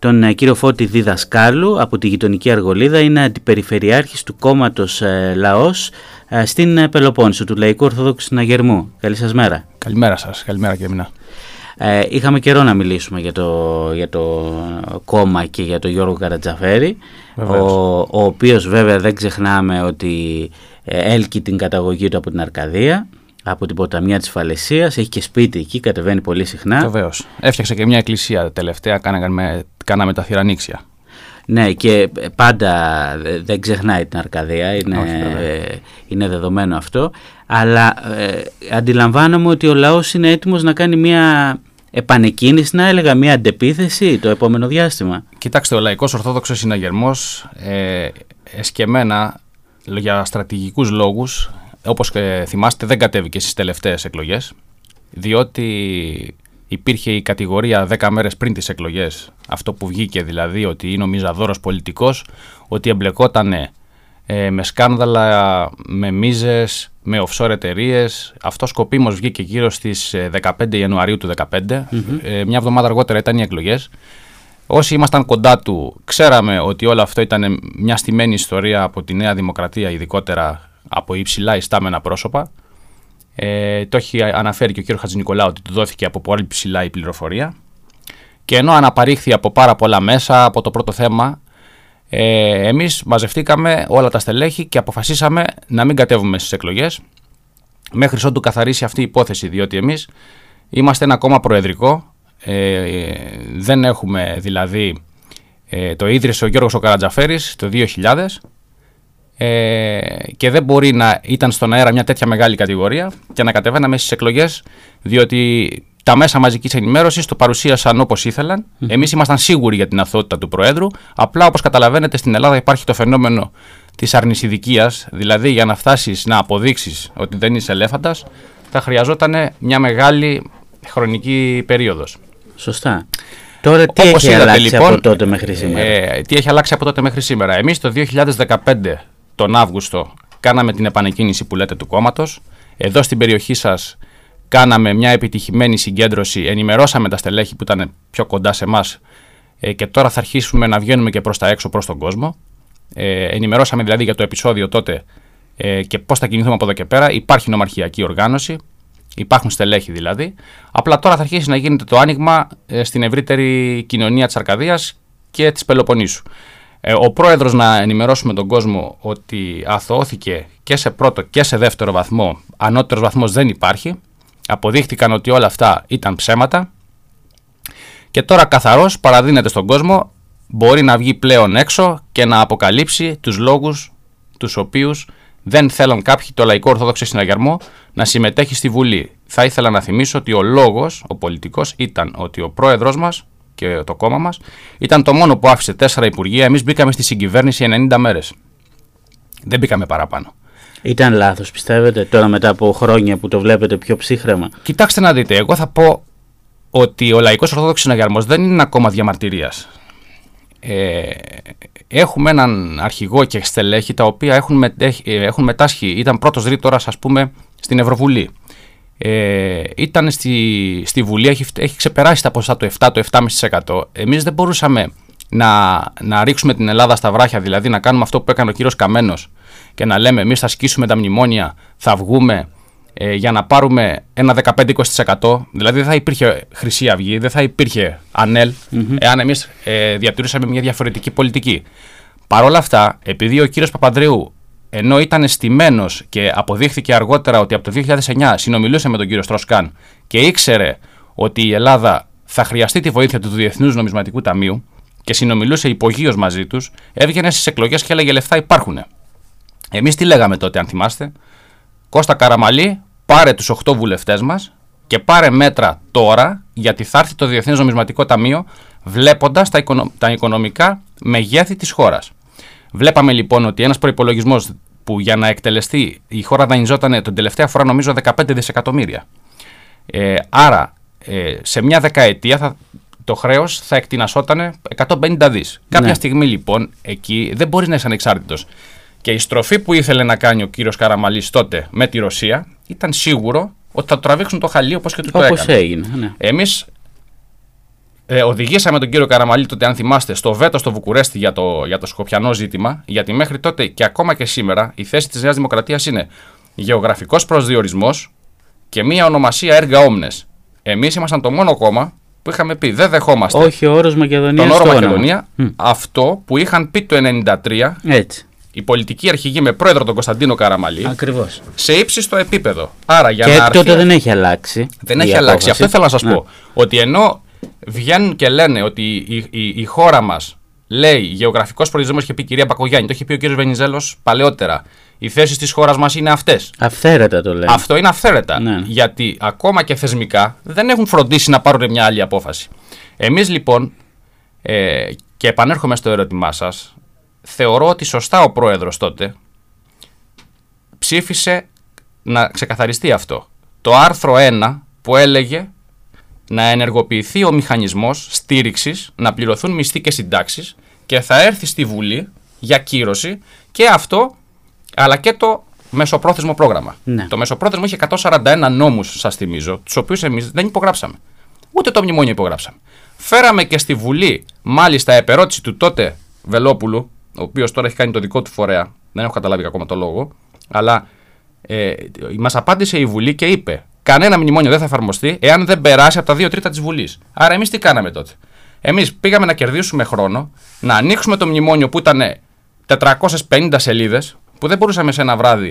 τον κύριο Φώτη Διδασκάλου από τη γειτονική Αργολίδα. Είναι αντιπεριφερειάρχης του κόμματος Λαός στην Πελοπόννησο, του Λαϊκού Ορθόδοξου Συναγερμού. Καλή σας μέρα. Καλημέρα σας, καλημέρα και εμένα. Είχαμε καιρό να μιλήσουμε για το κόμμα και για τον Γιώργο Καρατζαφέρη, ο οποίος βέβαια δεν ξεχνάμε ότι έλκει την καταγωγή του από την Αρκαδία, από την ποταμιά της Φαλαισίας, έχει και σπίτι εκεί, κατεβαίνει πολύ συχνά. Βεβαίως. Έφτιαξε και μια εκκλησία τελευταία, κάναμε τα θυρανίξια. Ναι, και πάντα δεν ξεχνάει την Αρκαδία, είναι δεδομένο αυτό, αλλά αντιλαμβάνομαι ότι ο λαός είναι έτοιμος να κάνει μια επανεκκίνηση, να έλεγα μια αντεπίθεση το επόμενο διάστημα. Κοιτάξτε, ο Λαϊκός Ορθόδοξος Συναγερμός εσκεμμένα για στρατηγικούς λόγους, όπως θυμάστε, δεν κατέβηκε στις τελευταίες εκλογές, διότι υπήρχε η κατηγορία 10 μέρες πριν τις εκλογές, αυτό που βγήκε δηλαδή, ότι είναι ο μιζαδόρος πολιτικός, ότι εμπλεκότανε με σκάνδαλα, με μίζες, με offshore εταιρείες. Αυτό σκοπίμως βγήκε γύρω στις 15 Ιανουαρίου του 2015, μια εβδομάδα αργότερα ήταν οι εκλογές. Όσοι ήμασταν κοντά του ξέραμε ότι όλο αυτό ήταν μια στημένη ιστορία από τη Νέα Δημοκρατία, ειδικότερα από υψηλά ιστάμενα πρόσωπα. Το έχει αναφέρει και ο κ. Χατζηνικολάου ότι του δόθηκε από πολύ ψηλά η πληροφορία. Και ενώ αναπαρήχθη από πάρα πολλά μέσα από το πρώτο θέμα, εμείς μαζευτήκαμε όλα τα στελέχη και αποφασίσαμε να μην κατέβουμε στις εκλογές μέχρι ότου καθαρίσει αυτή η υπόθεση, διότι εμείς είμαστε ένα κόμμα προεδρικό, δεν έχουμε δηλαδή, το ίδρυσε ο Γιώργος ο Καρατζαφέρης το 2000 και δεν μπορεί να ήταν στον αέρα μια τέτοια μεγάλη κατηγορία και να κατεβαίναμε στις εκλογές, διότι τα μέσα μαζικής ενημέρωσης το παρουσίασαν όπως ήθελαν. Εμείς ήμασταν σίγουροι για την αθωότητα του Προέδρου. Απλά, όπως καταλαβαίνετε, στην Ελλάδα υπάρχει το φαινόμενο της αρνησιδικίας. Δηλαδή, για να φτάσεις να αποδείξεις ότι δεν είσαι ελέφαντας, θα χρειαζόταν μια μεγάλη χρονική περίοδος. Σωστά. Τώρα τι έχει αλλάξει από τότε μέχρι σήμερα? Τι έχει αλλάξει από τότε μέχρι σήμερα? Εμείς το 2015, τον Αύγουστο, κάναμε την επανεκκίνηση που λέτε του κόμματος. Εδώ στην περιοχή σας κάναμε μια επιτυχημένη συγκέντρωση, ενημερώσαμε τα στελέχη που ήταν πιο κοντά σε εμάς και τώρα θα αρχίσουμε να βγαίνουμε και προς τα έξω, προς τον κόσμο. Ενημερώσαμε δηλαδή για το επεισόδιο τότε και πώς θα κινηθούμε από εδώ και πέρα. Υπάρχει νομαρχιακή οργάνωση, υπάρχουν στελέχη δηλαδή. Απλά τώρα θα αρχίσει να γίνεται το άνοιγμα στην ευρύτερη κοινωνία της Αρκαδίας και της Πελοποννήσου. Ο πρόεδρος, να ενημερώσουμε τον κόσμο ότι αθωώθηκε και σε πρώτο και σε δεύτερο βαθμό. Ανώτερος βαθμός δεν υπάρχει. Αποδείχτηκαν ότι όλα αυτά ήταν ψέματα και τώρα καθαρός παραδίνεται στον κόσμο, μπορεί να βγει πλέον έξω και να αποκαλύψει τους λόγους τους οποίους δεν θέλαν κάποιοι το Λαϊκό Ορθόδοξο Συναγερμό να συμμετέχει στη Βουλή. Θα ήθελα να θυμίσω ότι ο λόγος, ο πολιτικός, ήταν ότι ο πρόεδρος μας και το κόμμα μας ήταν το μόνο που άφησε 4 υπουργεία. Εμείς μπήκαμε στη συγκυβέρνηση 90 μέρες. Δεν μπήκαμε παραπάνω. Ήταν λάθος, πιστεύετε, τώρα μετά από χρόνια που το βλέπετε πιο ψύχρεμα? Κοιτάξτε να δείτε, εγώ θα πω ότι ο Λαϊκός Ορθόδοξος Συναγερμός δεν είναι ένα κόμμα διαμαρτυρίας. Έχουμε έναν αρχηγό και στελέχη τα οποία έχουν μετάσχει, ήταν πρώτος ρήτορας, ας πούμε, στην Ευρωβουλή. Ήταν στη Βουλή, έχει ξεπεράσει τα ποσά του 7, το 7,5%. Εμείς δεν μπορούσαμε να ρίξουμε την Ελλάδα στα βράχια, δηλαδή να κάνουμε αυτό που έκανε ο κύριος Καμένος και να λέμε εμείς θα σκίσουμε τα μνημόνια, θα βγούμε για να πάρουμε ένα 15-20%. Δηλαδή δεν θα υπήρχε Χρυσή Αυγή, δεν θα υπήρχε ΑΝΕΛ εάν εμείς διατηρούσαμε μια διαφορετική πολιτική. Παρ' όλα αυτά, επειδή ο κύριος Παπανδρέου, ενώ ήταν στημένος και αποδείχθηκε αργότερα ότι από το 2009 συνομιλούσε με τον κύριο Στρόσκαν και ήξερε ότι η Ελλάδα θα χρειαστεί τη βοήθεια του Διεθνούς Νομισματικού Ταμείου και συνομιλούσε υπογείως μαζί τους, έβγαινε στις εκλογές και έλεγε λεφτά υπάρχουν. Εμείς τι λέγαμε τότε, αν θυμάστε? Κώστα Καραμαλή, πάρε τους 8 βουλευτές μας και πάρε μέτρα τώρα, γιατί θα έρθει το Διεθνές Νομισματικό Ταμείο, βλέποντας τα οικονομικά μεγέθη της χώρας. Βλέπαμε λοιπόν ότι ένας προϋπολογισμός που για να εκτελεστεί η χώρα δανειζόταν την τελευταία φορά νομίζω 15 δισεκατομμύρια. Άρα σε μια δεκαετία το χρέος θα εκτινασόταν 150 δις. Κάποια στιγμή λοιπόν εκεί δεν μπορείς να είσαι ανεξάρτητος. Και η στροφή που ήθελε να κάνει ο κύριος Καραμαλής τότε με τη Ρωσία ήταν σίγουρο ότι θα του τραβήξουν το χαλί όπως και του το έκανε. Όπως έγινε. Ναι. Εμείς οδηγήσαμε τον κύριο Καραμανλή τότε, αν θυμάστε, στο βέτο στο Βουκουρέστι για το σκοπιανό ζήτημα, γιατί μέχρι τότε και ακόμα και σήμερα η θέση της Νέας Δημοκρατίας είναι γεωγραφικός προσδιορισμός και μία ονομασία έργα όμνες. Εμείς ήμασταν το μόνο κόμμα που είχαμε πει δεν δεχόμαστε. Όχι ο όρος Μακεδονία. Τον όρο Μακεδονία, αυτό που είχαν πει το 1993 οι πολιτικοί αρχηγοί με πρόεδρο τον Κωνσταντίνο Καραμανλή. Ακριβώς. Σε ύψιστο επίπεδο. Άρα, για και να τότε δεν έχει αλλάξει. Δεν έχει αλλάξει. Αυτό ήθελα να σας πω. Ότι ενώ βγαίνουν και λένε ότι η χώρα μας λέει γεωγραφικός προορισμός, είχε πει η κυρία Μπακογιάννη, το είχε πει ο κύριος Βενιζέλος παλαιότερα. Οι θέσεις της χώρας μας είναι αυτές. Αυθαίρετα το λένε. Αυτό είναι αυθαίρετα. Ναι. Γιατί ακόμα και θεσμικά δεν έχουν φροντίσει να πάρουν μια άλλη απόφαση. Εμείς λοιπόν, και επανέρχομαι στο ερώτημά σας, θεωρώ ότι σωστά ο πρόεδρος τότε ψήφισε να ξεκαθαριστεί αυτό. Το άρθρο 1 που έλεγε να ενεργοποιηθεί ο μηχανισμός στήριξης, να πληρωθούν μισθοί και συντάξεις και θα έρθει στη Βουλή για κύρωση και αυτό, αλλά και το μεσοπρόθεσμο πρόγραμμα. Ναι. Το μεσοπρόθεσμο είχε 141 νόμους, σας θυμίζω, τους οποίους εμείς δεν υπογράψαμε. Ούτε το μνημόνιο υπογράψαμε. Φέραμε και στη Βουλή, μάλιστα, επερώτηση του τότε Βελόπουλου, ο οποίος τώρα έχει κάνει το δικό του φορέα, δεν έχω καταλάβει ακόμα το λόγο, αλλά μας απάντησε η Βουλή και είπε: κανένα μνημόνιο δεν θα εφαρμοστεί εάν δεν περάσει από τα 2 τρίτα της Βουλής. Άρα, εμείς τι κάναμε τότε? Εμείς πήγαμε να κερδίσουμε χρόνο, να ανοίξουμε το μνημόνιο που ήταν 450 σελίδες, που δεν μπορούσαμε σε ένα βράδυ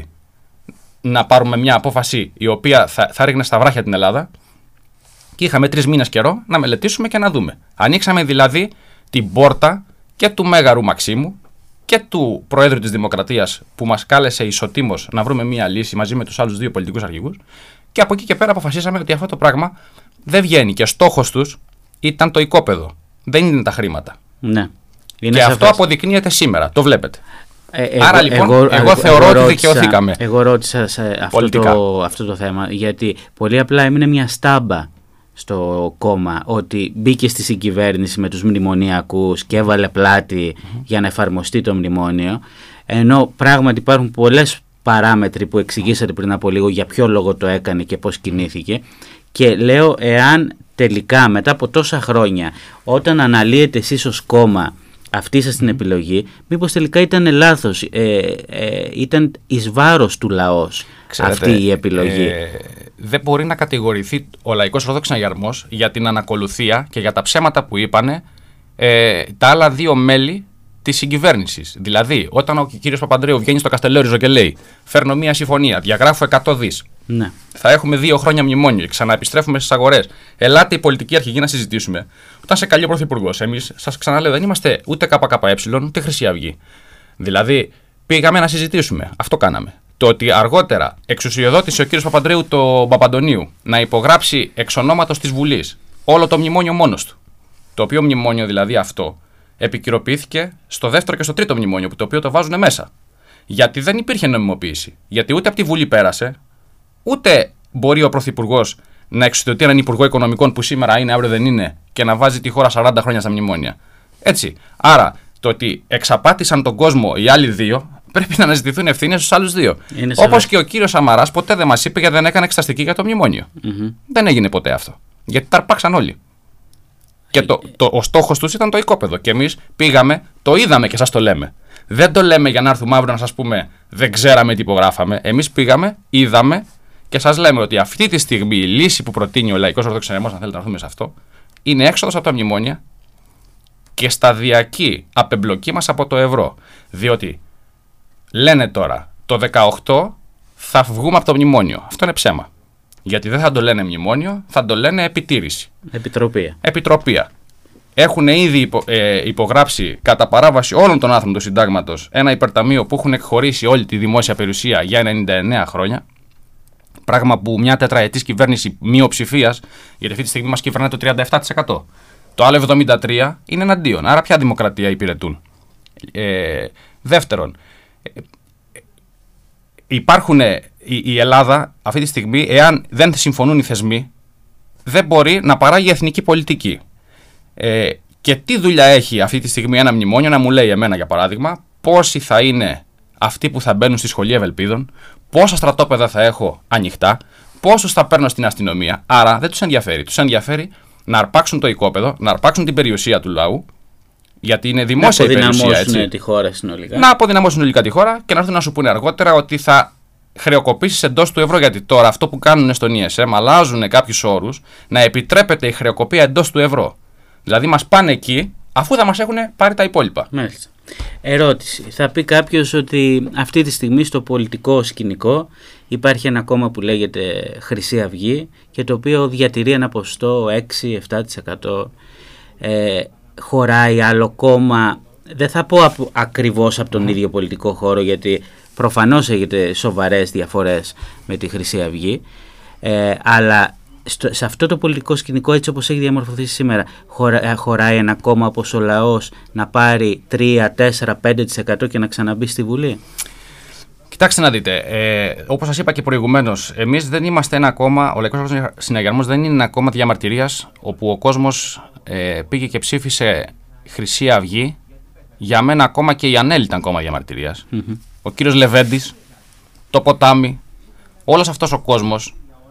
να πάρουμε μια απόφαση η οποία θα ρίχνε στα βράχια την Ελλάδα, και είχαμε 3 μήνες καιρό να μελετήσουμε και να δούμε. Ανοίξαμε δηλαδή την πόρτα και του Μέγαρου Μαξίμου και του Προέδρου της Δημοκρατίας, που μας κάλεσε ισοτήμως να βρούμε μια λύση μαζί με τους άλλους 2 πολιτικούς αρχηγούς, και από εκεί και πέρα αποφασίσαμε ότι αυτό το πράγμα δεν βγαίνει και στόχος τους ήταν το οικόπεδο. Δεν είναι τα χρήματα. Ναι. Και αυτό αποδεικνύεται σήμερα. Το βλέπετε. Άρα λοιπόν, εγώ θεωρώ ότι δικαιωθήκαμε. Εγώ ρώτησα σε αυτό το θέμα, γιατί πολύ απλά έμεινε μια στάμπα στο κόμμα ότι μπήκε στη συγκυβέρνηση με τους μνημονιακούς και έβαλε πλάτη για να εφαρμοστεί το μνημόνιο, ενώ πράγματι υπάρχουν πολλές παράμετροι που εξηγήσατε πριν από λίγο για ποιο λόγο το έκανε και πώς κινήθηκε, και λέω, εάν τελικά μετά από τόσα χρόνια, όταν αναλύετε εσείς ως κόμμα αυτή σας την επιλογή, μήπως τελικά ήταν λάθος, ήταν εις βάρος του λαός? Ξέρετε, αυτή η επιλογή. Δεν μπορεί να κατηγορηθεί ο Λαϊκός Ορθόδοξος Συναγερμός για την ανακολουθία και για τα ψέματα που είπανε τα άλλα 2 μέλη της συγκυβέρνησης. Δηλαδή, όταν ο κύριος Παπανδρέου βγαίνει στο Καστελόριζο και λέει: φέρνω μια συμφωνία, διαγράφω 100 δις. Ναι. Θα έχουμε 2 χρόνια μνημόνιο, ξαναεπιστρέφουμε στις αγορές. Ελάτε οι πολιτικοί αρχηγοί να συζητήσουμε. Όταν σε καλεί ο Πρωθυπουργός, εμείς, σας ξαναλέω, δεν είμαστε ούτε ΚΚΕ ούτε Χρυσή Αυγή. Δηλαδή, πήγαμε να συζητήσουμε. Αυτό κάναμε. Το ότι αργότερα εξουσιοδότησε ο κύριος Παπανδρέου τον Παπαντονίου να υπογράψει εξ ονόματος της Βουλής όλο το μνημόνιο μόνος του. Το οποίο μνημόνιο δηλαδή αυτό επικυροποιήθηκε στο 2ο και στο 3ο μνημόνιο, το οποίο το βάζουν μέσα. Γιατί δεν υπήρχε νομιμοποίηση. Γιατί ούτε από τη Βουλή πέρασε, ούτε μπορεί ο Πρωθυπουργός να εξουσιοδοτεί έναν Υπουργό Οικονομικών που σήμερα είναι, αύριο δεν είναι, και να βάζει τη χώρα 40 χρόνια στα μνημόνια. Έτσι. Άρα, το ότι εξαπάτησαν τον κόσμο οι άλλοι 2, πρέπει να αναζητηθούν ευθύνες στους άλλους 2. Όπως και ο κύριος Σαμαράς ποτέ δεν μας είπε γιατί δεν έκανε εξεταστική για το μνημόνιο. Δεν έγινε ποτέ αυτό. Γιατί τα αρπάξαν όλοι. Και ο στόχος τους ήταν το οικόπεδο. Και εμείς πήγαμε, το είδαμε και σας το λέμε. Δεν το λέμε για να έρθουμε αύριο να σας πούμε δεν ξέραμε τι υπογράφαμε. Εμείς πήγαμε, είδαμε και σας λέμε ότι αυτή τη στιγμή η λύση που προτείνει ο Λαϊκός Ορθόδοξος Συναγερμός, αν θέλετε να έρθουμε σε αυτό, είναι έξοδος από τα μνημόνια και σταδιακή απεμπλοκή μας από το ευρώ. Διότι λένε τώρα το 18 θα βγούμε από το μνημόνιο. Αυτό είναι ψέμα. Γιατί δεν θα το λένε μνημόνιο, θα το λένε επιτήρηση. Επιτροπία. Έχουν ήδη υπογράψει κατά παράβαση όλων των άρθρων του συντάγματος ένα υπερταμείο που έχουν εκχωρήσει όλη τη δημόσια περιουσία για 99 χρόνια. Πράγμα που μια τετραετής κυβέρνηση μειοψηφίας, γιατί αυτή τη στιγμή μας κυβερνάει το 37%. Το άλλο 73% είναι εναντίον. Άρα ποια δημοκρατία υπηρετούν? Δεύτερον, υπάρχουν η Ελλάδα αυτή τη στιγμή, εάν δεν συμφωνούν οι θεσμοί, δεν μπορεί να παράγει εθνική πολιτική. Και τι δουλειά έχει αυτή τη στιγμή ένα μνημόνιο να μου λέει εμένα, για παράδειγμα, πόσοι θα είναι αυτοί που θα μπαίνουν στη σχολή Ευελπίδων, πόσα στρατόπεδα θα έχω ανοιχτά, πόσους θα παίρνω στην αστυνομία? Άρα δεν τους ενδιαφέρει. Τους ενδιαφέρει να αρπάξουν το οικόπεδο, να αρπάξουν την περιουσία του λαού, γιατί είναι δημόσια η περιουσία. Να τη χώρα συνολικά. Να αποδυναμώσουν συνολικά τη χώρα και να έρθουν να σου πούνε αργότερα ότι θα χρεοκοπήσεις εντός του ευρώ. Γιατί τώρα αυτό που κάνουν στον ESM, αλλάζουν κάποιους όρους να επιτρέπεται η χρεοκοπία εντός του ευρώ. Δηλαδή μας πάνε εκεί αφού θα μας έχουν πάρει τα υπόλοιπα. Μάλιστα. Ερώτηση. Θα πει κάποιος ότι αυτή τη στιγμή στο πολιτικό σκηνικό υπάρχει ένα κόμμα που λέγεται Χρυσή Αυγή και το οποίο διατηρεί ένα ποσοστό 6-7%. Χωράει άλλο κόμμα, δεν θα πω ακριβώς από τον ίδιο πολιτικό χώρο, γιατί προφανώς έχετε σοβαρές διαφορές με τη Χρυσή Αυγή, αλλά σε αυτό το πολιτικό σκηνικό, έτσι όπως έχει διαμορφωθεί σήμερα, χωράει ένα κόμμα όπως ο Λαός να πάρει 3-4-5% και να ξαναμπεί στη Βουλή? Κοιτάξτε να δείτε, όπως σας είπα και προηγουμένως, εμείς δεν είμαστε ένα κόμμα, ο Λαϊκός Συναγερμός δεν είναι ένα κόμμα διαμαρτυρίας όπου ο κόσμος πήγε και ψήφισε Χρυσή Αυγή. Για μένα ακόμα και η ΑΝΕΛ ήταν κόμμα διαμαρτυρίας. Ο κύριος Λεβέντης, το ποτάμι, όλος αυτός ο κόσμος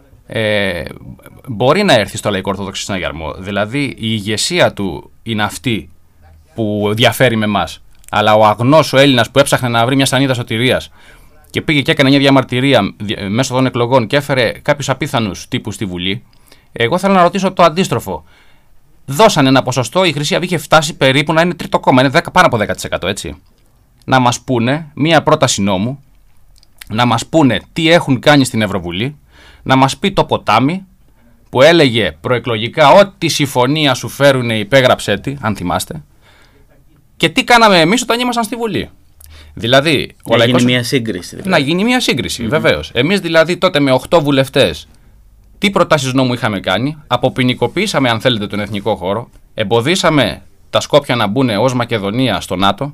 μπορεί να έρθει στο Λαϊκό Ορθόδοξο Συναγερμό. Δηλαδή η ηγεσία του είναι αυτή που διαφέρει με εμάς. Αλλά ο αγνός ο Έλληνας που έψαχνε να βρει μια σανίδα σωτηρίας και πήγε και έκανε μια διαμαρτυρία μέσω των εκλογών και έφερε κάποιους απίθανους τύπους στη Βουλή, εγώ θέλω να ρωτήσω το αντίστροφο. Δώσανε ένα ποσοστό, η Χρυσή Αυγή είχε φτάσει περίπου να είναι τρίτο κόμμα, είναι πάνω από 10%, έτσι. Να μας πούνε μια πρόταση νόμου, να μας πούνε τι έχουν κάνει στην Ευρωβουλή, να μας πει το ποτάμι που έλεγε προεκλογικά ό,τι συμφωνία σου φέρουν υπέγραψέ τη, αν θυμάστε, και τι κάναμε εμείς όταν ήμασταν στη Βουλή. Δηλαδή, να γίνει μια σύγκριση. Να γίνει μια σύγκριση, βεβαίως. Εμείς δηλαδή τότε με 8 βουλευτές, τι προτάσεις νόμου είχαμε κάνει? Αποποινικοποιήσαμε, αν θέλετε, τον εθνικό χώρο, εμποδίσαμε τα Σκόπια να μπουν ως Μακεδονία στο ΝΑΤΟ,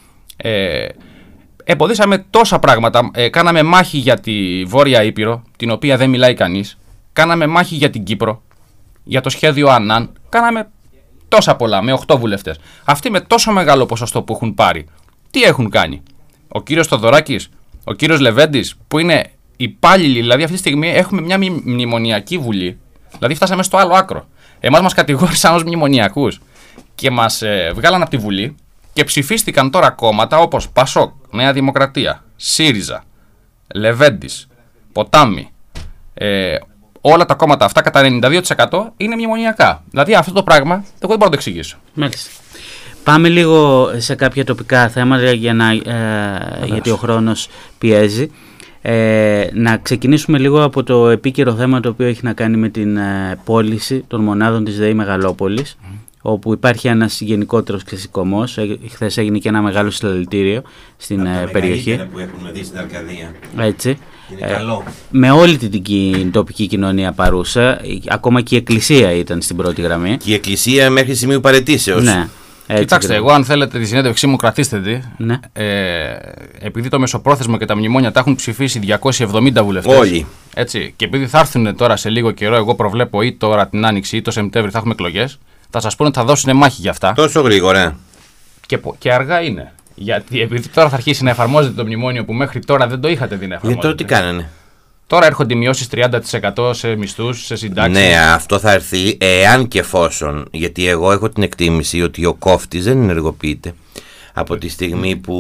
εμποδίσαμε τόσα πράγματα. Κάναμε μάχη για τη Βόρεια Ήπειρο, την οποία δεν μιλάει κανείς. Κάναμε μάχη για την Κύπρο, για το σχέδιο Ανάν. Κάναμε τόσα πολλά με 8 βουλευτές. Αυτοί με τόσο μεγάλο ποσοστό που έχουν πάρει, τι έχουν κάνει? Ο κύριος Θοδωράκης, ο κύριος Λεβέντης, που είναι υπάλληλοι, δηλαδή αυτή τη στιγμή έχουμε μια μνημονιακή βουλή. Δηλαδή φτάσαμε στο άλλο άκρο. Εμάς μας κατηγόρησαν ως μνημονιακούς και μας βγάλαν από τη Βουλή και ψηφίστηκαν τώρα κόμματα όπως Πασόκ, Νέα Δημοκρατία, ΣΥΡΙΖΑ, Λεβέντης, Ποτάμι. Όλα τα κόμματα αυτά κατά 92% είναι μνημονιακά. Δηλαδή αυτό το πράγμα εγώ δεν μπορώ να το εξηγήσω. Μάλιστα. Πάμε λίγο σε κάποια τοπικά θέματα γιατί ο χρόνος πιέζει. Να ξεκινήσουμε λίγο από το επίκαιρο θέμα το οποίο έχει να κάνει με την πώληση των μονάδων της ΔΕΗ Μεγαλόπολης, όπου υπάρχει ένας γενικότερος ξεσηκωμός. Χθες έγινε και ένα μεγάλο συλλαλητήριο στην περιοχή. Που έχουμε δει στην Αρκαδία. Έτσι. Είναι καλό. Με όλη την τοπική κοινωνία παρούσα, ακόμα και η Εκκλησία ήταν στην πρώτη γραμμή. Και η Εκκλησία μέχρι σημείου παραιτήσεως. Ναι. Κοιτάξτε, εγώ αν θέλετε τη συνέντευξή μου κρατήστε τη. Ναι. Επειδή το μεσοπρόθεσμο και τα μνημόνια τα έχουν ψηφίσει 270 βουλευτές. Όλοι. Έτσι, και επειδή θα έρθουν τώρα σε λίγο καιρό, εγώ προβλέπω ή τώρα την Άνοιξη ή το Σεπτέμβρη θα έχουμε εκλογές, θα σας πούνε ότι θα δώσουν μάχη για αυτά. Τόσο γρήγορα. Και αργά είναι. Γιατί επειδή τώρα θα αρχίσει να εφαρμόζεται το μνημόνιο που μέχρι τώρα δεν το είχατε δει να εφαρμόζεται. Γιατί τώρα τι κάνανε? Τώρα έρχονται μειώσεις 30% σε μισθούς, σε συντάξεις. Ναι, αυτό θα έρθει εάν και εφόσον. Γιατί εγώ έχω την εκτίμηση ότι ο κόφτης δεν ενεργοποιείται από τη στιγμή που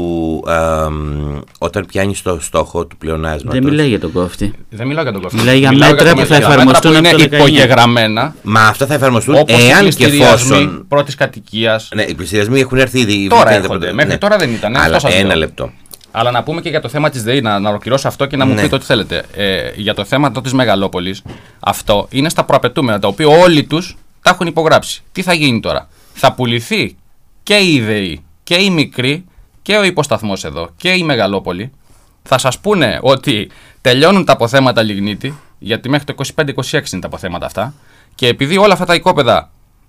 όταν πιάνει το στόχο του πλεονάσματος. Δεν μιλάει για τον κόφτη. Δεν μιλάω για τον κόφτη. Μιλάει για μέτρα που θα εφαρμοστούν από το 19. Είναι υπογεγραμμένα. Μα αυτά θα εφαρμοστούν όπως εάν και εφόσον. Πρώτης κατοικίας. Ναι, οι πληστηριασμοί έχουν έρθει ήδη. Τώρα έρχονται. Μέχρι τώρα δεν ήταν. Αλλά ένα λεπτό. Αλλά να πούμε και για το θέμα της ΔΕΗ, να ολοκληρώσω αυτό και να μου πείτε ό,τι θέλετε. Για το θέμα της Μεγαλόπολης, αυτό είναι στα προαπαιτούμενα, τα οποία όλοι τους τα έχουν υπογράψει. Τι θα γίνει τώρα? Θα πουληθεί και η ΔΕΗ και η μικρή και ο υποσταθμός εδώ και η Μεγαλόπολη. Θα σας πούνε ότι τελειώνουν τα αποθέματα λιγνίτη, γιατί μέχρι το 25-26 είναι τα αποθέματα αυτά. Και επειδή όλα αυτά τα οικόπεδα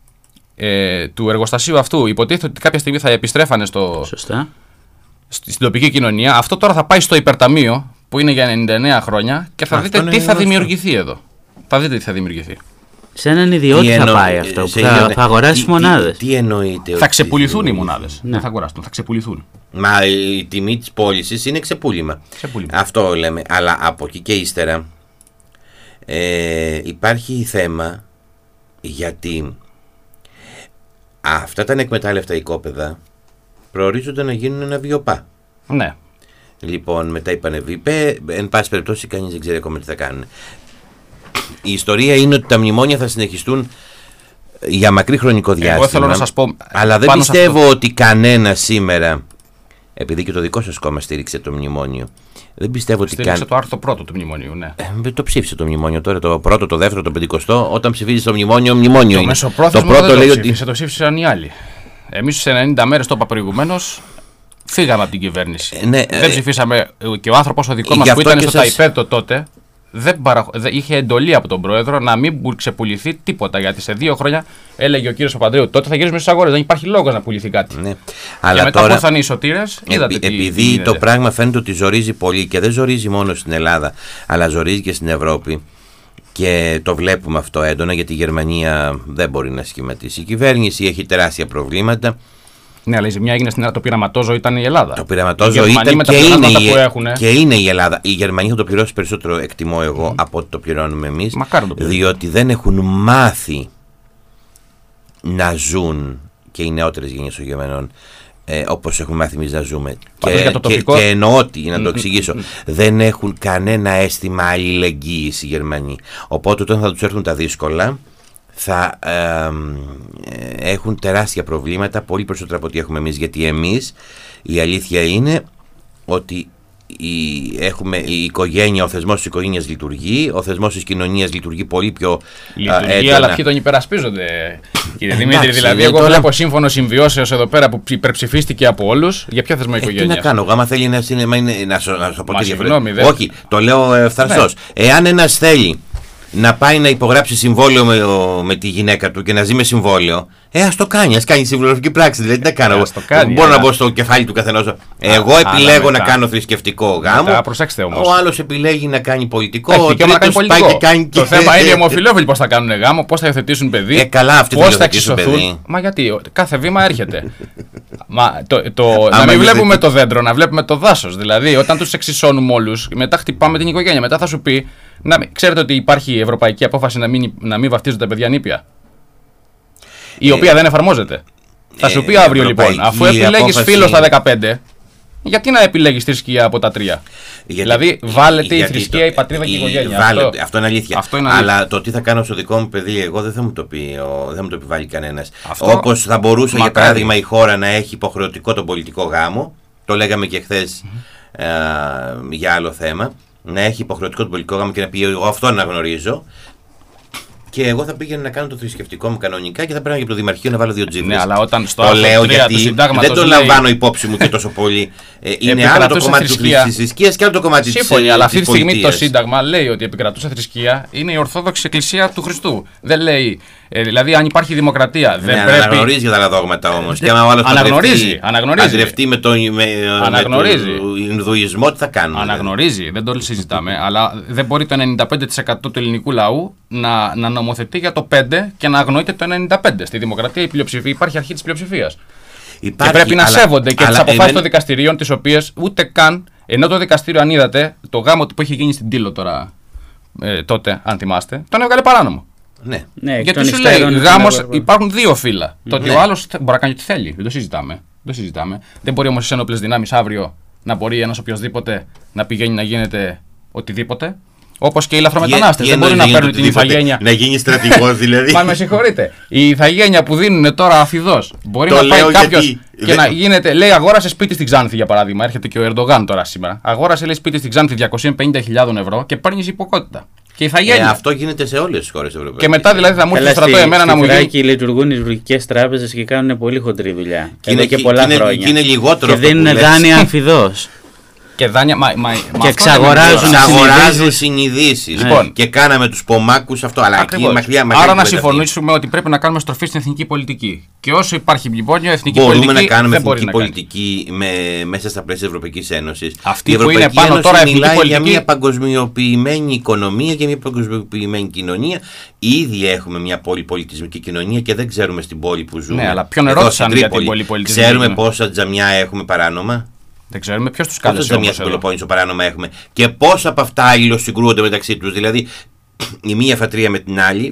του εργοστασίου αυτού υποτίθεται ότι κάποια στιγμή θα επιστρέφανε στην τοπική κοινωνία, αυτό τώρα θα πάει στο υπερταμείο που είναι για 99 χρόνια και θα δείτε τι θα δημιουργηθεί εδώ. Θα δείτε τι θα δημιουργηθεί. Σε έναν ιδιώτη θα πάει αυτό. Που θα αγοράσει μονάδες. Τι εννοείται? Θα ξεπουληθούν οι μονάδες. Δεν θα αγοραστούν, θα ξεπουληθούν. Μα η τιμή της πώλησης είναι ξεπούλημα. Αυτό λέμε. Αλλά από εκεί και ύστερα υπάρχει θέμα, γιατί Αυτά τα ανεκμετάλλευτα οικόπεδα προορίζονται να γίνουν ένα βιοπά. Ναι. Λοιπόν, μετά είπανε ΒΙΠΕ, εν πάση περιπτώσει κανείς δεν ξέρει ακόμα τι θα κάνουν. Η ιστορία είναι ότι τα μνημόνια θα συνεχιστούν για μακρύ χρονικό διάστημα. Εγώ θέλω να σας πω, αλλά δεν πιστεύω ότι κανένα σήμερα, επειδή και το δικό σας κόμμα στήριξε το μνημόνιο, δεν πιστεύω ότι στήριξε το άρθρο πρώτο του μνημονίου, ναι. Το ψήφισε το μνημόνιο τώρα, το πρώτο, το δεύτερο, το 50. Όταν ψηφίζει το μνημόνιο είναι. Μεσοπρόθεσμο το πρώτο λέει ότι. Το ψήφισαν οι άλλοι. Εμείς σε 90 μέρες, το είπα προηγουμένως, φύγαμε από την κυβέρνηση. Δεν ψηφίσαμε. Και ο άνθρωπος ο δικός μας που ήταν στο ΤΑΙΠΕΔ τότε. Είχε εντολή από τον πρόεδρο να μην ξεπουληθεί τίποτα. Γιατί σε 2 χρόνια έλεγε ο κύριος Παπανδρέου, τότε θα γυρίσουμε στις αγορές. Δεν υπάρχει λόγος να πουληθεί κάτι. Ναι. Και αλλά μετά τώρα, που ήρθαν οι σωτήρες, επειδή το πράγμα φαίνεται ότι ζορίζει πολύ και δεν ζορίζει μόνο στην Ελλάδα, αλλά ζορίζει και στην Ευρώπη. Και το βλέπουμε αυτό έντονα, γιατί η Γερμανία δεν μπορεί να σχηματίσει. Η κυβέρνηση έχει τεράστια προβλήματα. Ναι, αλλά η ζημιά έγινε στην Ελλάδα. Το πειραματόζω ήταν η Ελλάδα. Το πειραματόζω ήταν και είναι η Ελλάδα. Η Γερμανία θα το πληρώσει περισσότερο, εκτιμώ εγώ, από ό,τι το πληρώνουμε εμείς. Διότι δεν έχουν μάθει να ζουν, και οι νεότερες γενιές των Γερμανών, όπως έχουμε μάθει εμείς να ζούμε. Και εννοώ ότι, για να το εξηγήσω, δεν έχουν κανένα αίσθημα αλληλεγγύης οι Γερμανοί. Οπότε όταν θα τους έρθουν τα δύσκολα, θα έχουν τεράστια προβλήματα, πολύ περισσότερα από ό,τι έχουμε εμείς. Γιατί εμείς, η αλήθεια είναι ότι η οικογένεια, ο θεσμός της οικογένειας λειτουργεί, ο θεσμός της κοινωνίας λειτουργεί πολύ πιο έντονα. Αλλά αυτοί τον υπερασπίζονται, κύριε Δημήτρη. Δηλαδή, εγώ βλέπω σύμφωνο συμβιώσεως εδώ πέρα που υπερψηφίστηκε από όλους. Για ποιο θεσμό οικογένειας? Τι να κάνω, άμα θέλει ένα σύννεμα, να σου πω τι διαφορετικό. Όχι, το λέω φθαρσός. Εάν ένας θέλει να πάει να υπογράψει συμβόλαιο με τη γυναίκα του και να ζει με συμβόλαιο, ας το κάνει, ας κάνει συμβουλευτική πράξη. Δηλαδή, τι να κάνω. Μπορώ να μπω στο κεφάλι του καθενός. Εγώ επιλέγω να κάνω θρησκευτικό γάμο. Προσέξτε όμως. Ο άλλος επιλέγει να κάνει πολιτικό. Το θέμα είναι οι ομοφυλόφιλοι πώς θα κάνουν γάμο, πώς θα υιοθετήσουν παιδί. Καλά, αυτοί θα υιοθετήσουν παιδί. Μα γιατί, κάθε βήμα έρχεται. Να μην βλέπουμε το δέντρο, να βλέπουμε το δάσος. Δηλαδή, όταν τους εξισώνουμε όλους, μετά χτυπάμε την οικογένεια. Μετά θα σου πει. Ξέρετε ότι υπάρχει η ευρωπαϊκή απόφαση να μην βαφτίζουν τα παιδιά νήπια, η οποία δεν εφαρμόζεται. Θα σου πει αύριο λοιπόν, αφού επιλέγεις φίλο στα 15, γιατί να επιλέγεις θρησκεία από τα 3? Δηλαδή βάλετε η θρησκεία, η πατρίδα και η οικογένεια. Αυτό είναι αλήθεια. Αλλά το τι θα κάνω στο δικό μου παιδί, εγώ δεν θα μου το πει, δεν μου το επιβάλλει κανένας. Όπως θα μπορούσε για παράδειγμα η χώρα να έχει υποχρεωτικό τον πολιτικό γάμο, το λέγαμε και χθες για άλλο θέμα. Να έχει υποχρεωτικό τον πολιτικό γάμο και να πει: εγώ αυτό αναγνωρίζω. Και εγώ θα πήγαινα να κάνω το θρησκευτικό μου κανονικά και θα πρέπει από το Δημαρχείο να βάλω 2 τζίβες. Ναι, αλλά όταν στο το λέω γιατί δεν το λαμβάνω υπόψη μου και τόσο πολύ. Είναι άλλο το κομμάτι της θρησκείας και άλλο το κομμάτι της πολιτικής. Σύμφωνοι, αλλά αυτή τη στιγμή το Σύνταγμα λέει ότι επικρατούσα θρησκεία είναι η Ορθόδοξη Εκκλησία του Χριστού. Δεν λέει. Δηλαδή, αν υπάρχει δημοκρατία, δεν πρέπει. Αναγνωρίζει για τα άλλα δόγματα όμως. Και αν παντρευτεί με τον Ινδουισμό, τι θα κάνουμε? Αναγνωρίζει, δεν το συζητάμε. Αλλά δεν μπορεί το 95% του ελληνικού λαού να νομοθετεί για το 5% και να αγνοείται το 95%. Στη δημοκρατία υπάρχει αρχή της πλειοψηφίας. Και πρέπει να σέβονται και τις αποφάσεις των δικαστηρίων, τις οποίες ούτε καν. Ενώ το δικαστήριο, αν είδατε, το γάμο που έχει γίνει στην Τήλο τώρα, τότε, αν θυμάστε, τον έβγαλε παράνομο. Ναι, γιατί σου λέει γάμος, υπάρχουν 2 φύλλα. Το ότι ο άλλος μπορεί να κάνει ό,τι θέλει. Δεν το συζητάμε. Δεν μπορεί όμως στις ενόπλες δυνάμεις αύριο να μπορεί ένας οποιοδήποτε να πηγαίνει να γίνεται οτιδήποτε. Όπως και οι λαθρομετανάστες. Δεν μπορεί να παίρνουν την ηθαγένεια. Να γίνει στρατηγός δηλαδή. Μα με συγχωρείτε. Η ηθαγένεια που δίνουν τώρα αφιδώς. Μπορεί να πάει κάποιος και να γίνεται. Λέει, αγόρασε σπίτι στην Ξάνθη για παράδειγμα. Έρχεται και ο Ερντογάν τώρα σήμερα. Αγόρασε, λέει, σπίτι στην Ξάνθη 250.000 ευρώ και παίρνει υποκότητα. Και ηθαγένεια. Αυτό γίνεται σε όλες τις χώρες της Ευρωπαϊκής. Και μετά δηλαδή θα μου έρθει το στρατό εμένα να μου γίνει. Εκεί λειτουργούν οι τουρκικές τράπεζες και κάνουν πολύ χοντρή δουλειά. Και πολλά χρόνια. Και είναι λιγότερο. Και δίνουν δάνεια αμφιδώς. Και δάνεια, και εξαγοράζουν συνειδήσεις. Λοιπόν, και κάναμε τους πομάκους αυτό. Αλλά εκεί μακριά. Άρα να συμφωνήσουμε ότι πρέπει να κάνουμε στροφή στην εθνική πολιτική. Και όσο υπάρχει μνημόνιο, εθνική πολιτική. Μπορούμε να κάνουμε εθνική πολιτική μέσα στα πλαίσια της Ευρωπαϊκής Ένωσης. Αυτή που είναι πάνω τώρα εθνική πολιτική. Για μια παγκοσμιοποιημένη οικονομία και μια παγκοσμιοποιημένη κοινωνία. Ήδη έχουμε μια πολυπολιτισμική κοινωνία και δεν ξέρουμε στην πόλη που ζούμε. Ναι, αλλά ποιον ερώτησαν για την πολυπολιτισμική? Ξέρουμε πόσα τζαμιά έχουμε παράνομα? Δεν ξέρουμε ποιος τους κάλεσε. Πόσες τζαμιά Πελοπόννησο παράνομα έχουμε και πόσα από αυτά αλληλοσυγκρούονται μεταξύ τους. Δηλαδή η μία φατρία με την άλλη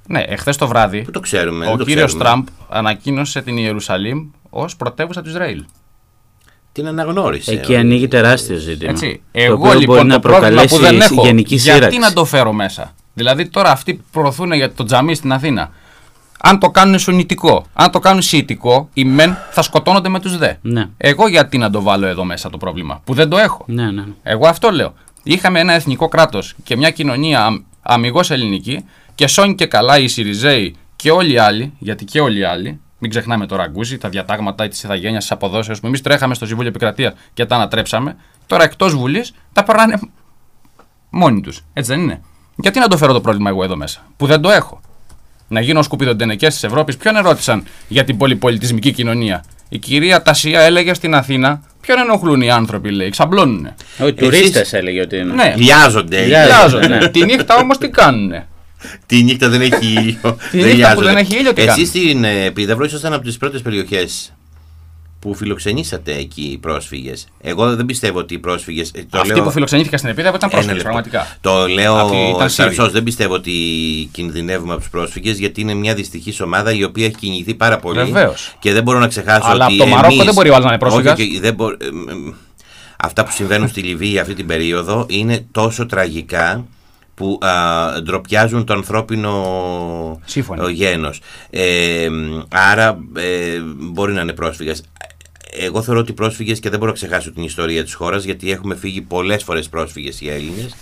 Ναι, εχθές το βράδυ. Που το ξέρουμε. Ο κύριος Τραμπ ανακοίνωσε την Ιερουσαλήμ ως πρωτεύουσα του Ισραήλ. Την αναγνώρισε. Εκεί ανοίγει τεράστιο ζήτημα. Έτσι. Εγώ λοιπόν το πρόβλημα που δεν έχω, γιατί να το φέρω μέσα. Δηλαδή τώρα αυτοί που προωθούν για το τζαμί στην Αθήνα, αν το κάνουν σουνιτικό, αν το κάνουν σιητικό, οι μεν θα σκοτώνονται με τους δε. Ναι. Εγώ γιατί να το βάλω εδώ μέσα το πρόβλημα, που δεν το έχω. Ναι. Εγώ αυτό λέω. Είχαμε ένα εθνικό κράτος και μια κοινωνία αμιγώς ελληνική και σώνει και καλά οι Σιριζέοι και όλοι οι άλλοι, γιατί και όλοι οι άλλοι. Μην ξεχνάμε το ραγκούζι, τα διατάγματα τη ηθαγένεια, τη αποδόσεω που εμείς τρέχαμε στο Συμβούλιο Επικρατεία και τα ανατρέψαμε. Τώρα εκτός Βουλής τα περνάνε μόνοι τους. Έτσι δεν είναι. Γιατί να το φέρω το πρόβλημα εγώ εδώ μέσα, που δεν το έχω. Να γίνω σκουπιδοντενεκές της Ευρώπης. Ποιον ερώτησαν για την πολυπολιτισμική κοινωνία. Η κυρία Τασία έλεγε στην Αθήνα, ποιον ενοχλούν οι άνθρωποι, λέει, ξαμπλώνουνε. Οι τουρίστες έλεγε ότι είναι. Ναι. Λιάζονται. Ναι. Τη νύχτα όμως τι κάνουνε. Τη νύχτα δεν έχει ήλιο. Τη νύχτα που δεν έχει ήλιο τι Εσείς στην Επίδαυρο ήσασταν από τις πρώτες περιοχές που φιλοξενήσατε εκεί οι πρόσφυγες. Εγώ δεν πιστεύω ότι οι πρόσφυγες. Αυτοί που φιλοξενήθηκαν στην Επίδαυρο ήταν πρόσφυγες, πραγματικά. Το λέω σαρσός. Δεν πιστεύω ότι κινδυνεύουμε από τους πρόσφυγες, γιατί είναι μια δυστυχής ομάδα η οποία έχει κινηθεί πάρα πολύ. Βεβαίως. Και δεν μπορώ να ξεχάσω αλλά ότι. Αλλά από το Μαρόκο δεν μπορεί ο άλλος να είναι πρόσφυγας. Αυτά που συμβαίνουν στη Λιβύη αυτή την περίοδο είναι τόσο τραγικά που ντροπιάζουν το ανθρώπινο γένος. Άρα μπορεί να είναι πρόσφυγες. Εγώ θεωρώ ότι οι πρόσφυγες, και δεν μπορώ να ξεχάσω την ιστορία της χώρας, γιατί έχουμε φύγει πολλές φορές πρόσφυγες οι Έλληνες.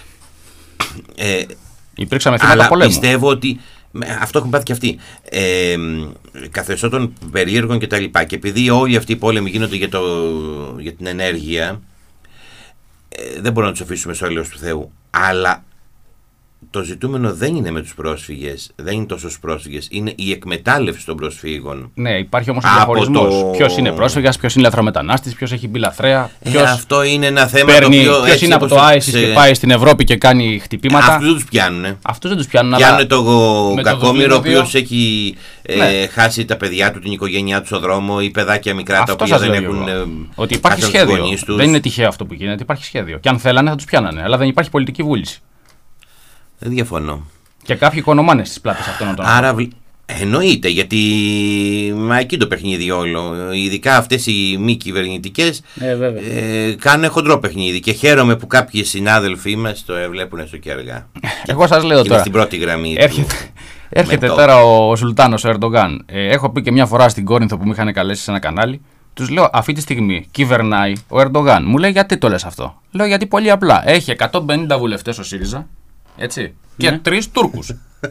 Υπήρξαμε θύματα πολέμου. Πιστεύω ότι αυτό έχουν πάθει και αυτοί. Καθεστώτων περίεργων κτλ. Και επειδή όλοι αυτοί οι πόλεμοι γίνονται για την ενέργεια, δεν μπορούμε να τους αφήσουμε στο έλεος του Θεού. Αλλά το ζητούμενο δεν είναι με τους πρόσφυγες, δεν είναι τόσο στους πρόσφυγες, είναι η εκμετάλλευση των προσφύγων. Ναι, υπάρχει όμως ο διαχωρισμός. Ποιος είναι πρόσφυγας, ποιος είναι λαθρομετανάστης, ποιος έχει μπει λαθρέα. Αυτό είναι ένα θέμα παίρνει, το οποίο. Ποιος είναι από το ISIS και πάει στην Ευρώπη και κάνει χτυπήματα. Αυτούς δεν τους πιάνουν. Αυτούς δεν τους πιάνουν. Πιάνουν τον κακόμοιρο ο οποίος έχει χάσει τα παιδιά του, την οικογένειά του στον δρόμο, ή παιδάκια μικρά τα οποία δεν έχουν. Ότι υπάρχει σχέδιο. Δεν είναι τυχαίο αυτό που γίνεται, υπάρχει σχέδιο. Και αν θέλανε θα τους πιάνανε, αλλά δεν υπάρχει πολιτική βούληση. Δεν διαφωνώ. Και κάποιοι οικονομάνε στις πλάτες αυτών των Άρα εννοείται, γιατί εκεί το παιχνίδι όλο. Ειδικά αυτές οι μη κυβερνητικές κάνουν χοντρό παιχνίδι. Και χαίρομαι που κάποιοι συνάδελφοί μας το βλέπουν έστω και αργά. Εγώ σας λέω τώρα. Είναι στην πρώτη γραμμή. Έρχεται τώρα ο Σουλτάνος ο Ερντογκάν. Έχω πει και μια φορά στην Κόρινθο που με είχαν καλέσει σε ένα κανάλι. Τους λέω, αυτή τη στιγμή κυβερνάει ο Ερντογκάν. Μου λέει, γιατί το λες αυτό? Λέω, γιατί πολύ απλά. Έχει 150 βουλευτές ο ΣΥΡΙΖΑ. Έτσι. Και 3 Τούρκους.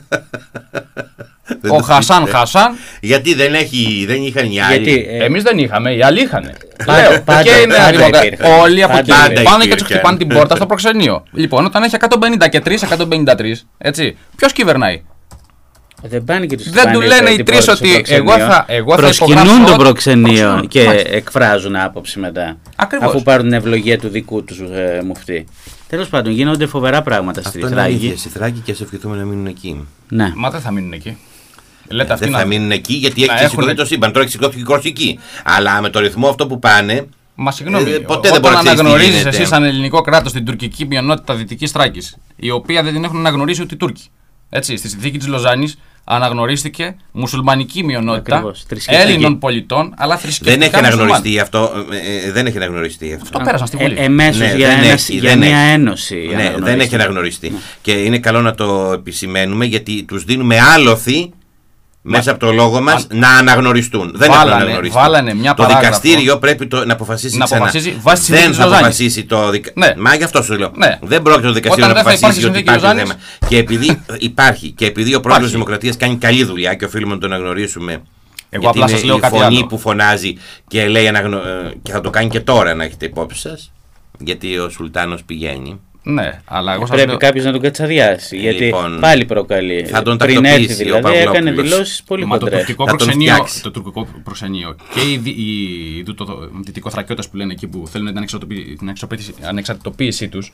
Ο Χασάν. Γιατί δεν είχαν οι άλλοι. Εμείς δεν είχαμε, οι άλλοι είχαν. Και είναι όλοι από εκεί πάνε και τους χτυπάνε την πόρτα στο προξενείο. Λοιπόν, όταν έχει 150 και 153, έτσι, ποιος κυβερνάει? Δεν του λένε οι τρεις ότι εγώ θα προσκυνούν το προξενείο και εκφράζουν άποψη μετά. Ακριβώς. Αφού πάρουν την ευλογία του δικού τους μουφτή. Τέλος πάντων, γίνονται φοβερά πράγματα στη Θράκη. Στη Θράκη και ας ευχηθούμε να μείνουν εκεί. Ναι. Μα δεν θα μείνουν εκεί. Δεν θα μείνουν εκεί, γιατί έχει σηκωθεί το σύμπαν. Τώρα έχει σηκωθεί και η Κορσική. Αλλά με το ρυθμό αυτό που πάνε. Μα συγγνώμη, ποτέ όταν δεν αναγνωρίζεις εσύ σαν ελληνικό κράτος την τουρκική μειονότητα Δυτικής Θράκης, η οποία δεν την έχουν αναγνωρίσει ούτε οι Τούρκοι. Έτσι, στη συνθήκη της Λοζάνης αναγνωρίστηκε μουσουλμανική μειονότητα Έλληνων πολιτών, αλλά θρησκευτικά. Δεν έχει αναγνωριστεί αυτό. Δεν έχει αναγνωριστεί αυτό. Αυτό πέρασαν στη Βουλή. Εμέσως για μια ένωση. Ναι, δεν έχει αναγνωριστεί. Και είναι καλό να το επισημαίνουμε, γιατί τους δίνουμε άλοθη μέσα από το λόγο μας να αναγνωριστούν. Δεν έχουν αναγνωριστεί. Το δικαστήριο πρέπει να αποφασίσει ξανά. Δεν θα αποφασίσει το δικαστήριο. Μα γι' αυτό σου λέω. Δεν πρόκειται το δικαστήριο να αποφασίσει ότι υπάρχει θέμα. Και επειδή υπάρχει και επειδή ο πρόεδρος της Δημοκρατίας κάνει καλή δουλειά και οφείλουμε να τον αναγνωρίσουμε. Εγώ απλά σας λέω κάτι άλλο. Η φωνή που φωνάζει και λέει και θα το κάνει και τώρα, να έχετε υπόψη σας. Γιατί ο Σουλτάνος πηγαίνει. Ναι, αλλά εγώ πρέπει κάποιος να τον κατσαδιάσει. Γιατί λοιπόν, πάλι προκαλεί. Θα τον πριν έρθει δηλαδή, έκανε δηλώσεις πολύ κοντρές. Το τουρκικό προξενείο και οι δυτικοθρακιώτες που λένε εκεί που θέλουν την ανεξαρτητοποίησή τους,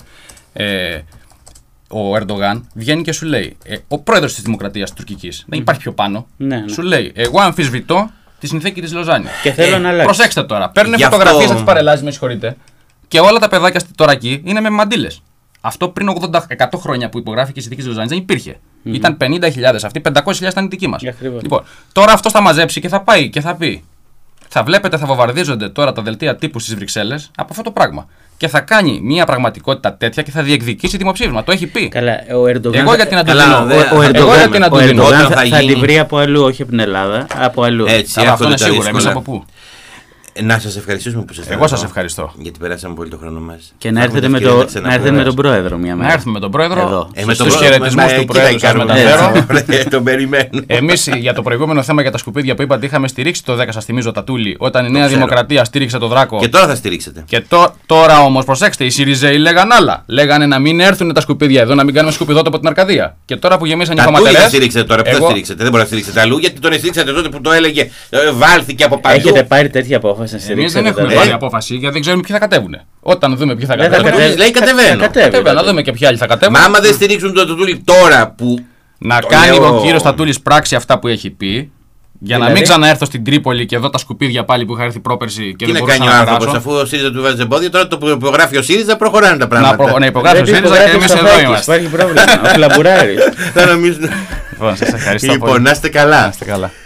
ο Ερντογάν βγαίνει και σου λέει, ο πρόεδρος της Δημοκρατίας τουρκικής, δεν υπάρχει πιο πάνω, σου λέει, εγώ αμφισβητώ τη συνθήκη της Λοζάνης. Και θέλω να αλλάξει. Προσέξτε τώρα, παίρνουν φωτογραφίες από τις παρελάσεις, με συγχωρείτε, και όλα τα παιδάκια τώρα εκεί είναι με μαντήλες. Αυτό πριν 100 χρόνια που υπογράφηκε η συνθήκη της Λοζάνης δεν υπήρχε. Ήταν 50.000 αυτοί, 500.000 ήταν οι δικοί μας. Λοιπόν, τώρα αυτό θα μαζέψει και θα πάει και θα πει. Θα βλέπετε, θα βομβαρδίζονται τώρα τα δελτία τύπου στις Βρυξέλλες από αυτό το πράγμα. Και θα κάνει μια πραγματικότητα τέτοια και θα διεκδικήσει δημοψήφισμα. Το έχει πει. Καλά, ο Ερντογάν. Εγώ γιατί να το δίνω. Ο Ερντογάν θα την βρει από αλλού, όχι από την Ελλάδα. Από αλλού. Έτσι, αυτό είναι σίγουρο. Εμείς από πού? Να σας ευχαριστήσουμε που σας Εγώ σας ευχαριστώ. Γιατί περάσαμε πολύ το χρόνο μας. Και να έρθετε με τον πρόεδρο μια μέρα. Να έρθουμε με τον πρόεδρο. Στους χαιρετισμούς του πρόεδρου σας μεταφέρω. Τον περιμένω. Εμείς για το προηγούμενο θέμα για τα σκουπίδια που είπατε είχαμε στηρίξει το 10, σας θυμίζω, Τατούλη, όταν η Νέα Δημοκρατία στήριξε το Δράκο. Και τώρα θα στηρίξετε. Και τώρα όμως, προσέξτε, οι Σιριζέοι λέγαν άλλα. Λέγανε να μην έρθουν τα σκουπίδια εδώ, να μην κάνουμε σκουπιδότοπο από την Αρκαδία. Και τώρα που γεμίσαν οι χωματερές. Θα στηρίξετε τώρα, που θα στηρίξετε. Δεν μπορεί να στηρίξετε αλλού, γιατί τον στηρίξατε τότε που το έλεγε βάλθηκε από παντού. Έχετε πάρει τέτοια απόφαση να στηρίξετε? Έχουμε πάρει απόφαση γιατί δεν ξέρουμε ποιοι θα κατέβουν. Όταν δούμε ποιοι θα κατέβουν. Λέει κατεβαίνω. Να δούμε και ποιοι άλλοι θα κατέβουν. Μα άμα δεν στηρίξουν το Τατούλη τώρα που. Να κάνει ο κύριος Τατούλης πράξη αυτά που έχει πει. Για να μην ξαναέρθω στην Τρίπολη και δω τα σκουπίδια πάλι που είχα έρθει πρόπερση και δεν μπορούσα να περάσω. Τι να κάνει ο άνθρωπος, αφού ο ΣΥΡΙΖΑ του βάζει εμπόδια, τώρα το υπογράφει ο ΣΥΡΙΖΑ, προχωράνε τα πράγματα. Να υπογράφει ο ΣΥΡΙΖΑ και εμείς εδώ είμαστε. Υπάρχει πρόβλημα. Ο Φλαμπουράρης. Θα νομίζουν. Λοιπόν, σας ευχαριστώ πολύ. Λοιπόν, να είστε καλά.